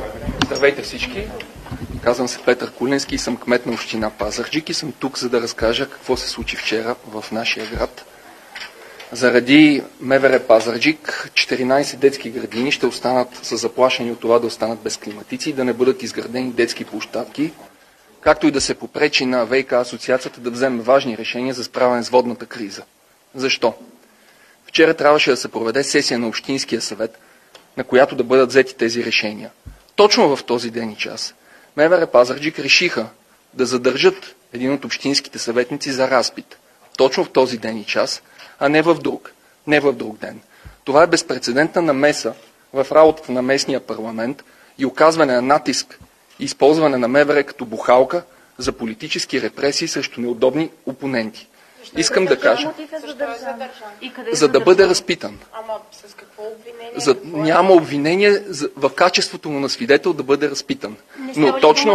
Здравейте всички! Казвам се Петър Куленски и съм кмет на община Пазарджик и съм тук, за да разкажа какво се случи вчера в нашия град. Заради МВР Пазарджик 14 детски градини ще останат със заплашени от това да останат без климатици и да не бъдат изградени детски площадки, както и да се попречи на ВиК асоциацията да вземе важни решения за справяне с водната криза. Защо? Вчера трябваше да се проведе сесия на Общинския съвет, на която да бъдат взети тези решения. Точно в този ден и час МВР Пазарджик решиха да задържат един от общинските съветници за разпит. Точно в този ден и час, а не в друг ден. Това е безпрецедентна намеса в работата на местния парламент и оказване на натиск и използване на МВР като бухалка за политически репресии срещу неудобни опоненти. Искам да кажа, за да бъде разпитан. Ама с какво обвинение? Няма обвинение в качеството му на свидетел да бъде разпитан. Но точно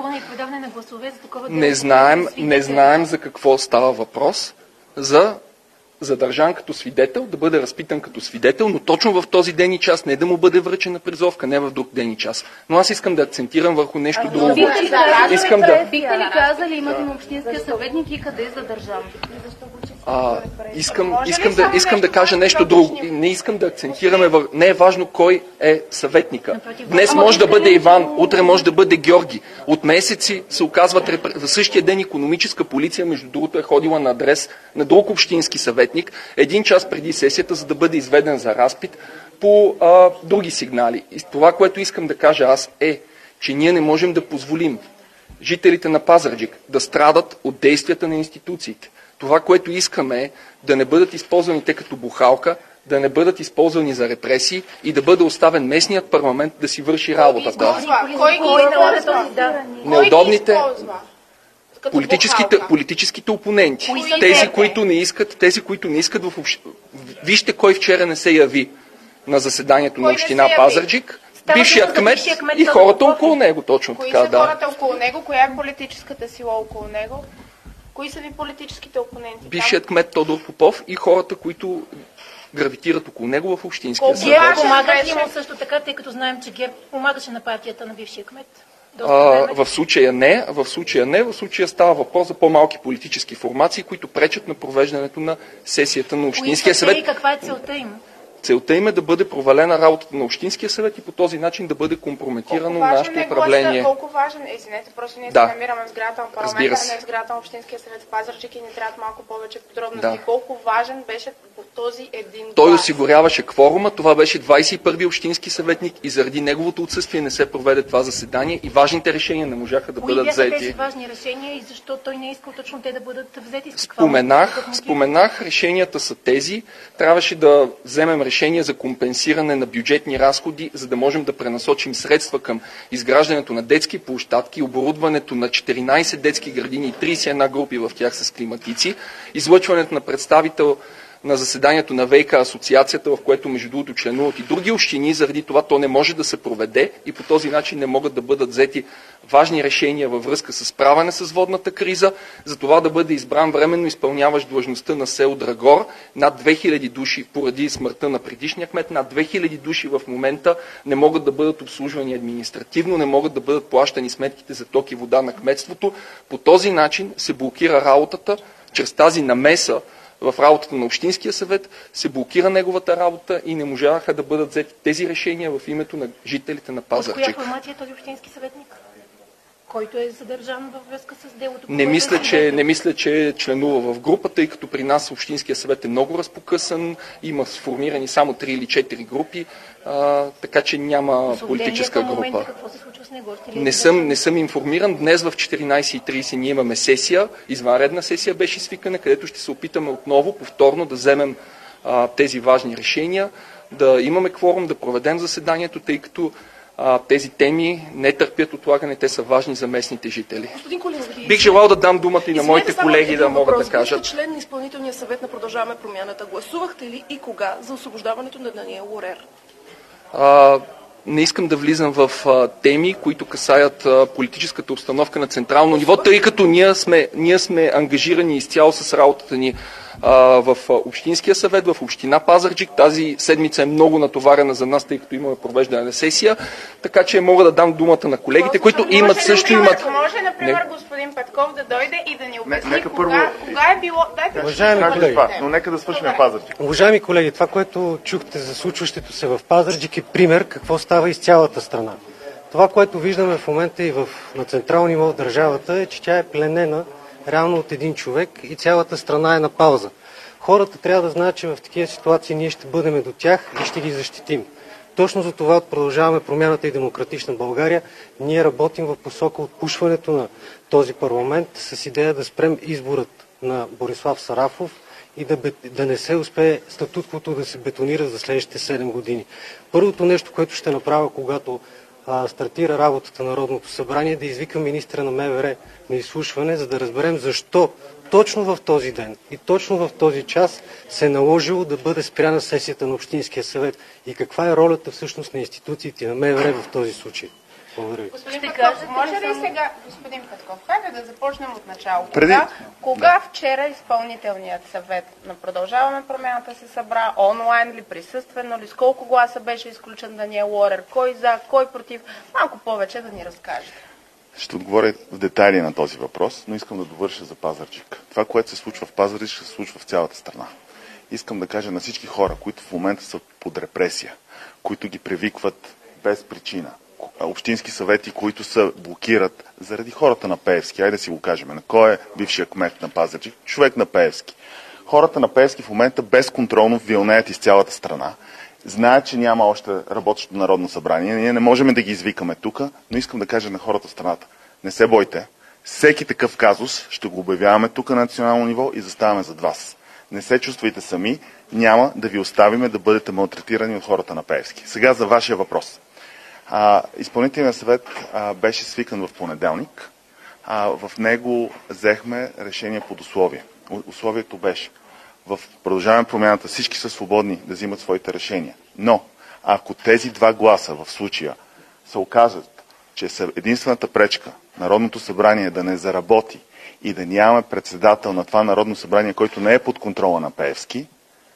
не знаем за какво става въпрос, за задържан като свидетел, да бъде разпитан като свидетел, но точно в този ден и час, не да му бъде връчена призовка, не в друг ден и час. Но аз искам да акцентирам върху нещо друго. Бихте ли казали името на общинския съветник и къде е задържан? Искам да кажа нещо друго. Не искам да акцентираме не е важно кой е съветника. Днес може да бъде Иван, утре може да бъде Георги. От месеци се оказват в същия ден икономическа полиция, между другото е ходила на адрес на друг общински съветник, един час преди сесията, за да бъде изведен за разпит по други сигнали. И това, което искам да кажа аз е, че ние не можем да позволим жителите на Пазарджик да страдат от действията на институциите. Това, което искаме е да не бъдат използвани те като бухалка, да не бъдат използвани за репресии и да бъде оставен местният парламент да си върши работата. Кой ги използва? Неудобните политическите опоненти. Тези, които не искат в Вижте кой вчера не се яви на заседанието на община Пазарджик. Бившият кмет и хората около него, точно така. Кои са хората около него? Коя е политическата сила около него? Кои са ви политическите опоненти? Бившият кмет Тодор Попов и хората, които гравитират около него в общинския съвет. ГЕРБ помагат ли му също така, тъй като знаем, че ГЕРБ помагаше на партията на бившия кмет? В случая не. В случая става въпрос за по-малки политически формации, които пречат на провеждането на сесията на Общинския съвет. И каква е целта им? Целта им е да бъде провалена работата на Общинския съвет и по този начин да бъде компрометирано нашето управление. Колко важен е, извинете, просто ние се намираме в сградата на парламента, а не в сградата на Общинския съвет в Пазарджик и ни трябват малко повече подробности. Колко важен беше по този един глас? Той осигуряваше кворума, това беше 21-и Общински съветник и заради неговото отсъствие не се проведе това заседание и важните решения не можаха да бъдат взети. Кои бяха тези важни решения и защо той не е искал точно те да бъдат взети? Споменах, решенията са тези. Трябваше да вземем решение за компенсиране на бюджетни разходи, за да можем да пренасочим средства към изграждането на детски площадки, оборудването на 14 детски градини и 31 групи в тях с климатици, излъчването на представител на заседанието на ВиК асоциацията, в което между другото членуват и други общини, заради това то не може да се проведе и по този начин не могат да бъдат взети важни решения във връзка с справяне с водната криза, за това да бъде избран временно изпълняващ длъжността на село Драгор. Над 2000 души поради смъртта на предишния кмет, над 2000 души в момента не могат да бъдат обслужвани административно, не могат да бъдат плащани сметките за ток и вода на кметството. По този начин се блокира работата, чрез тази намеса в работата на Общинския съвет, се блокира неговата работа и не можаха да бъдат взети тези решения в името на жителите на Пазарджик. От коя формация е този общински съветник, който е задържан във връзка с делото? Не мисля, че членува в групата, тъй като при нас Общинския съвет е много разпокъсан, има сформирани само 3 или 4 групи, така че няма политическа група. Какво се случва с него? Не съм информиран. Днес в 14:30 ние имаме сесия, извънредна сесия беше свикана, където ще се опитаме отново, повторно да вземем тези важни решения, да имаме кворум, да проведем заседанието, тъй като тези теми не търпят отлагане, те са важни за местните жители. Бих желал да дам думата и на моите колеги да могат да кажат. Вие сте член на изпълнителния съвет на Продължаваме промяната. Гласувахте ли и кога за освобождаването на Даниел Лорер? Не искам да влизам в теми, които касаят политическата обстановка на централно ниво, тъй като ние сме ангажирани изцяло с работата ни в Общинския съвет, в Община Пазарджик. Тази седмица е много натоварена за нас, тъй като имаме провеждане на сесия, така че мога да дам думата на колегите, които имат също имат... Може, например, господин Петков да дойде и да ни обясни кога е било... Уважаеми колеги, но нека да свършим Пазарджик. Уважаеми колеги, това, което чухте за случващото се в Пазарджик е пример какво става из цялата страна. Това, което виждаме в момента и на централно ниво в държавата е, че тя е пленена реално от един човек и цялата страна е на пауза. Хората трябва да знаят, че в такива ситуации ние ще бъдем до тях и ще ги защитим. Точно за това Продължаваме промяната и Демократична България. Ние работим в посока отпушването на този парламент с идея да спрем изборът на Борислав Сарафов и да не се успее статутквото да се бетонира за следващите 7 години. Първото нещо, което ще направя, когато стартира работата на Народното събрание, да извикам министра на МВР на изслушване, за да разберем защо точно в този ден и точно в този час се е наложило да бъде спряна сесията на Общинския съвет и каква е ролята всъщност на институциите на МВР в този случай. Благодаря ви. Господин Петков, може ли сега, господин Петков, хайде да започнем от начало. Кога вчера изпълнителният съвет на Продължаваме промяната се събра, онлайн ли, присъствено ли, с колко гласа беше изключен Даниел Лорер, кой за, кой против, малко повече да ни разкажете. Ще отговоря в детайли на този въпрос, но искам да довърша за Пазарджик. Това, което се случва в Пазарджик, ще се случва в цялата страна. Искам да кажа на всички хора, които в момента са под репресия, които ги привикват без причина, общински съвети, които се блокират заради хората на Пеевски. Айде да си го кажем. На кой е бившия кмет на Пазарджик? Човек на Пеевски. Хората на Пеевски в момента безконтролно вилнеят из цялата страна. Знаят, че няма още работещо Народно събрание. Ние не можем да ги извикаме тук, но искам да кажа на хората в страната. Не се бойте. Всеки такъв казус ще го обявяваме тук на национално ниво и заставаме зад вас. Не се чувствайте сами. Няма да ви оставиме да бъдете малтретирани от хората на Пеевски. Сега за вашия въпрос. Изпълнителният съвет беше свикан в понеделник. В него взехме решение под условие. Условието беше: в Продължаваме промяната всички са свободни да взимат своите решения. Но ако тези 2 гласа в случая се окажат, че са единствената пречка Народното събрание да не заработи и да нямаме председател на това Народно събрание, който не е под контрола на Пеевски,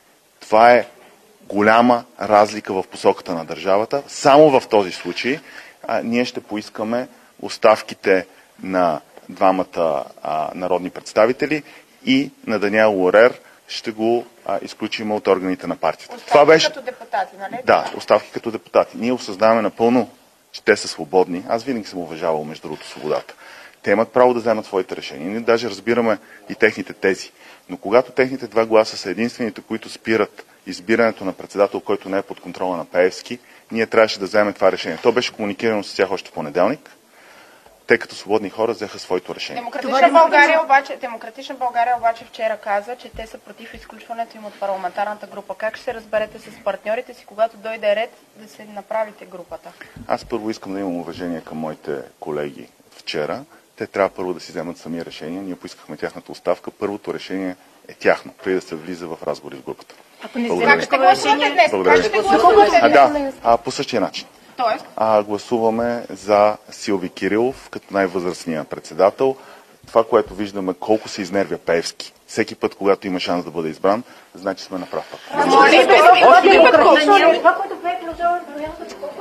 това е голяма разлика в посоката на държавата. Само в този случай ние ще поискаме оставките на 2 народни представители и на Даниел Лорер ще го изключим от органите на партията. Оставки като депутати, нали? Да, оставки като депутати. Ние осъзнаваме напълно, че те са свободни. Аз винаги съм уважавал, между другото, свободата. Те имат право да вземат своите решения. Ние даже разбираме и техните тези. Но когато техните 2 гласа са единствените, които спират избирането на председател, който не е под контрола на Пеевски, ние трябваше да вземем това решение. То беше комуникирано с тях още в понеделник. Те като свободни хора взеха своето решение. Демократична България обаче вчера каза, че те са против изключването им от парламентарната група. Как ще се разберете с партньорите си, когато дойде ред да се направите групата? Аз първо искам да имам уважение към моите колеги вчера. Те трябва първо да си вземат сами решения. Ние поискахме тяхната оставка. Първото решение е тяхно, преди да се влиза в разговори с групата. Ако не вземете такова решение днес, как ще гласувате? По същия начин. Гласуваме за Силви Кирилов като най-възрастния председател. Това, което виждаме, колко се изнервя Пеевски всеки път, когато има шанс да бъде избран, значи сме на прав път.